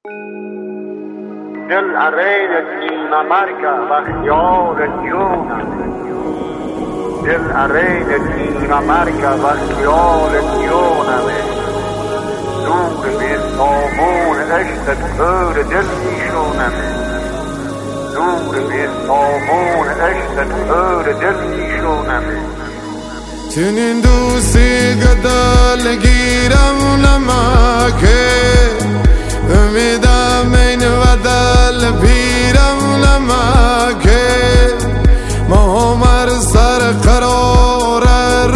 دل عرین Dinamarca و خیال جونم، دل عرین Dinamarca و خیال جونم. نور به صابون عشقت پر دل میشونم، نور به صابون عشقت پر دل میشونم. چنین دوستی گدل گیرم نمکه، امیدم این و دل پیرم نمکه. مهمر سر قرار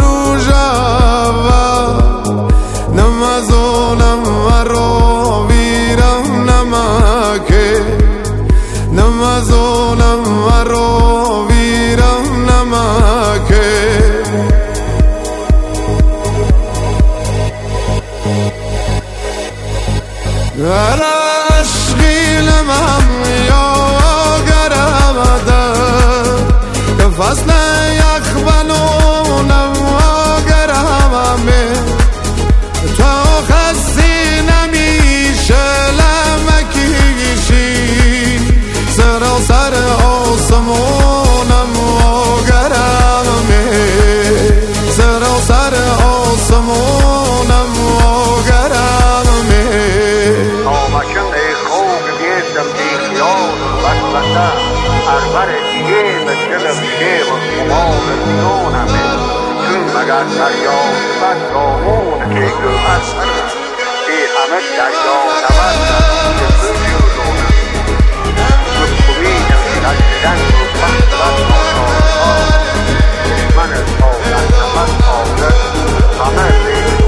روژاوا، نمازونم و رو ویرم نمکه، نمازونم و رو ویرم نمکه. گر عشقی لمم یا گرمده، که فصل یخ بنونم و گرمه. تو خستی نمیشه لمکیشی، سراسر آسمونم و گرمه، سراسر آسمونم و گرمه. اربر دیگه مثل میشه و خمار میونمه. چون مگر دریا بد دامون که گوهر سرم، ای همه دریا نبردم که بجورونم. مطمئنم که نشدن و وقت آزاد، من سالن نمت آزد همه بیرونم.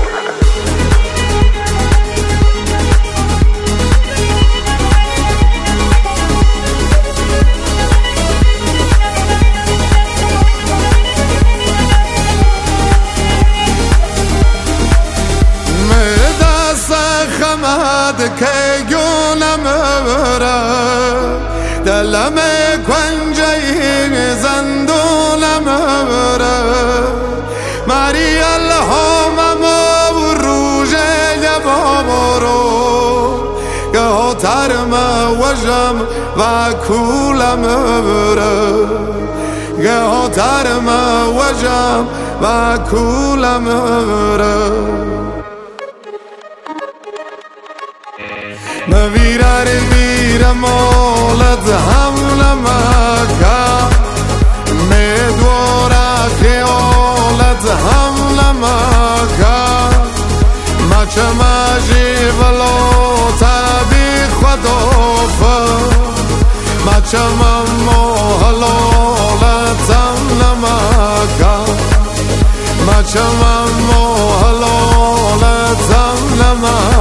که گونم بره، دلم کنجه زندونم بره. مری الهامم و روژه بابرو، که ترم وجم و کولم بره، که ترم وجم و کولم بره. مبیرار میرم مولد حمل مکه، میدوارا خیالت حمل مکه. مچه مجی ولو تبی خدافه، مچه ممو حلالت حمل مکه، مچه ممو حلالت حمل مکه.